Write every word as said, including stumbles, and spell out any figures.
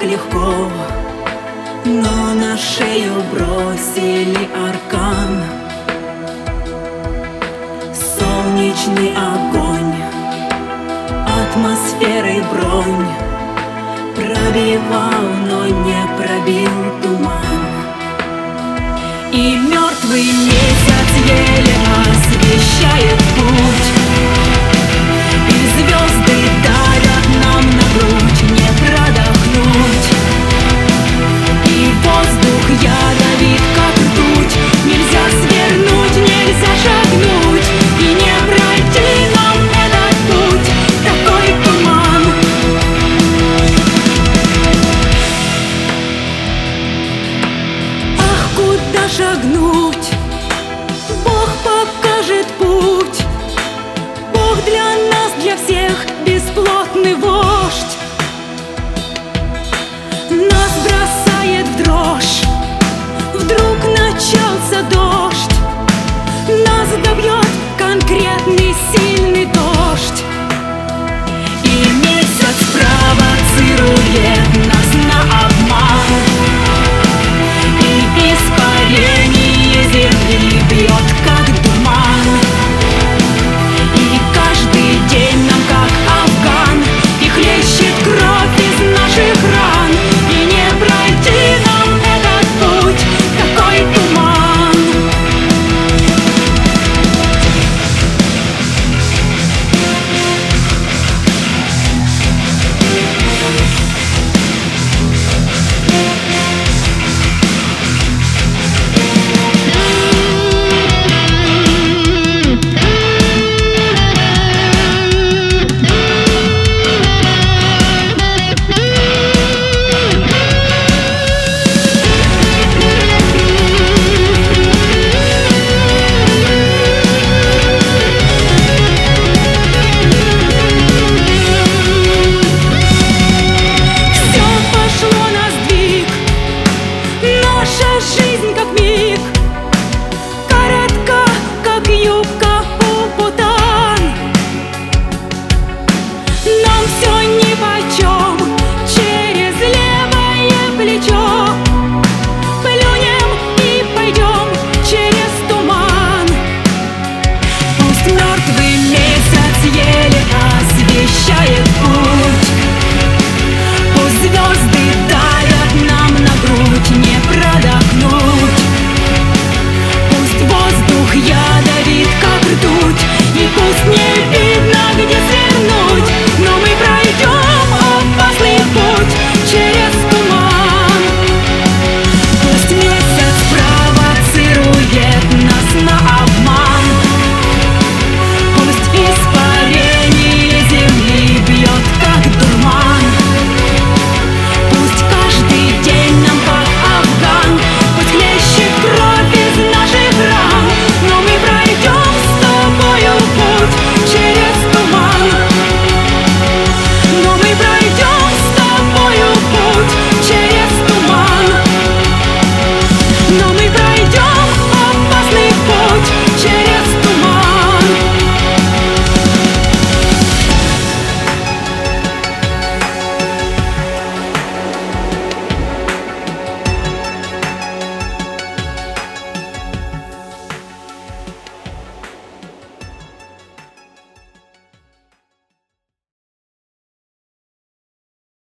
легко, но на шею бросили аркан. Солнечный огонь, атмосферы бронь пробивал, но не пробил туман. И мертвый месяц еле освещает путь, и звезды давят нам на грудь, не продохнуть. И воздух ядовит, как ртуть, нельзя свернуть, нельзя шагнуть, и не пройти нам этот путь, такой туман. Ах, куда шагнуть? Бог покажет путь. Бог для нас, для всех бесплотный вождь. Нас бросает в дрожь, вдруг начался дождь. Нас добьет конкретный сильный дождь. И месяц провоцирует